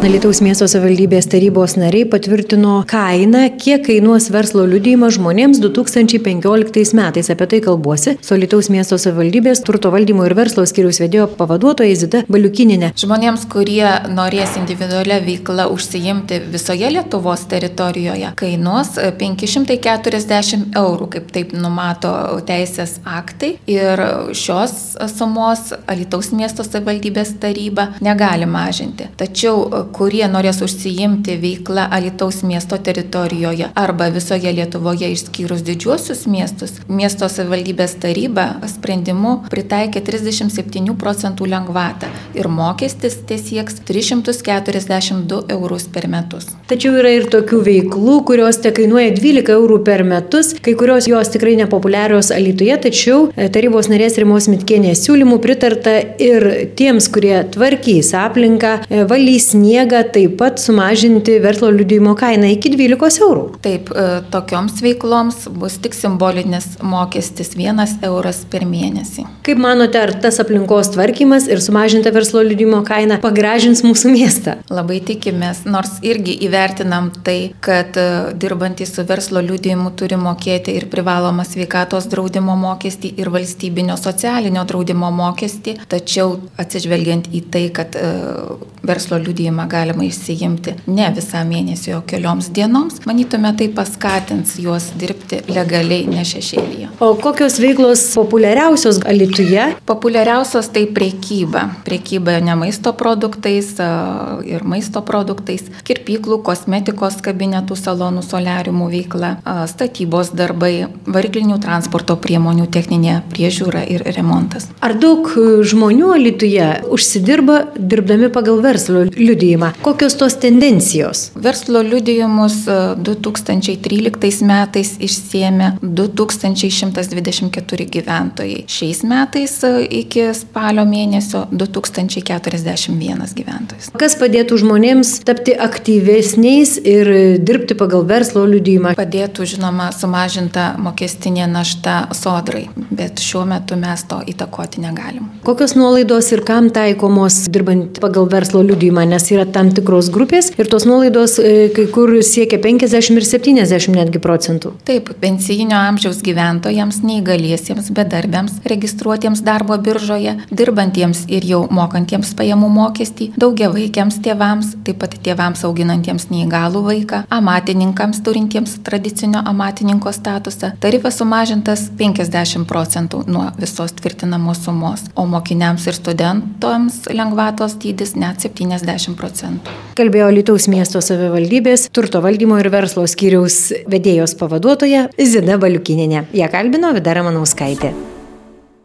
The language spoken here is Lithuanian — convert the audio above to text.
Alytaus miesto savivaldybės tarybos nariai patvirtino kainą, kiek kainuos verslo liudijimas žmonėms 2015 metais. Apie tai kalbuosi su Alytaus miesto savivaldybės turto valdymo ir verslo skyriaus vedėjo pavaduotoja Zita Baliukininė. Žmonėms, kurie norės individualią veiklą užsiimti visoje Lietuvos teritorijoje, kainuos 540 €, kaip taip numato teisės aktai. Ir šios sumos Alytaus miesto savivaldybės taryba negali mažinti. Tačiau kurie norės užsiimti veiklą Alytaus miesto teritorijoje arba visoje Lietuvoje išskyrus didžiuosius miestus, miesto savivaldybės taryba sprendimu pritaikė 37% lengvatą ir mokestis sieks 342 € per metus. Tačiau yra ir tokių veiklų, kurios te kainuoja 12 € per metus, kai kurios jos tikrai nepopuliarios Alytuje, tačiau tarybos narės Rimos Mitkienės siūlymų pritarta ir tiems, kurie tvarkys aplinką, valys sniegą, taip pat sumažinti verslo liudijimo kainą iki 12 €. Taip, tokioms veikloms bus tik simbolinis mokestis 1 € per mėnesį. Kaip manote, ar tas aplinkos tvarkymas ir sumažinta verslo liudijimo kaina pagražins mūsų miestą? Labai tikimės, nors irgi įvertinam tai, kad dirbantys su verslo liudijimu turi mokėti ir privalomą sveikatos draudimo mokestį ir valstybinio socialinio draudimo mokestį, tačiau atsižvelgiant į tai, kad verslo liudijimą galima išsiimti ne visą mėnesį, o kelioms dienoms, manytume, tai paskatins juos dirbti legaliai, ne šešėlyje. O kokios veiklos populiariausios Alytuje? Populiariausios tai prekyba. Prekyba ne maisto produktais ir maisto produktais, kirpyklų, kosmetikos kabinetų, salonų, soliariumų veikla, statybos darbai, variklinių transporto priemonių techninė priežiūra ir remontas. Ar daug žmonių Alytuje užsidirba dirbdami pagal verslo liudijimą? Kokios tos tendencijos? Verslo liudijimus 2013 metais išsiėmė 2124 gyventojai. Šiais metais iki spalio mėnesio 2041 gyventojas. Kas padėtų žmonėms tapti aktyvesniais ir dirbti pagal verslo liudijimą? Padėtų, žinoma, sumažinta mokestinė našta sodrai, bet šiuo metu mes to įtakoti negalim. Kokios nuolaidos ir kam taikomos dirbant pagal verslo liudijimą, nes yra tam tikros grupės ir tos nuolaidos kai kur siekia 50 ir 70 netgi procentų. Taip, pensijinio amžiaus gyventojams, neįgaliesiems, bedarbiams, registruotiems darbo biržoje, dirbantiems ir jau mokantiems pajamų mokestį, daugiavaikiams tėvams, taip pat tėvams auginantiems neįgalų vaiką, amatininkams turintiems tradicinio amatininko statusą, tarifas sumažintas 50% nuo visos tvirtinamos sumos, o mokiniams ir studentams lengvatos dydis net 70%. Kalbėjo Alytaus miesto savivaldybės turto valdymo ir verslo skyriaus vedėjos pavaduotoja Zita Baliukininė. Ją kalbino Vida Ramanauskaitė.